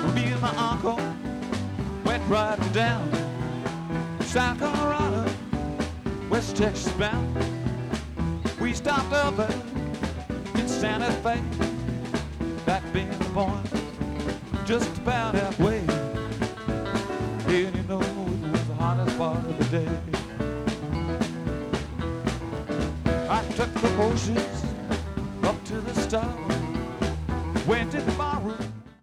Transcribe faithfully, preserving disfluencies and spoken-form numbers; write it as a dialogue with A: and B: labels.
A: Me and my uncle went riding down South Colorado, West Texas bound. We stopped up at in Santa Fe, that being the point, just about halfway. And you know it was the hottest part of the day. I took the horses up to the stile, went to the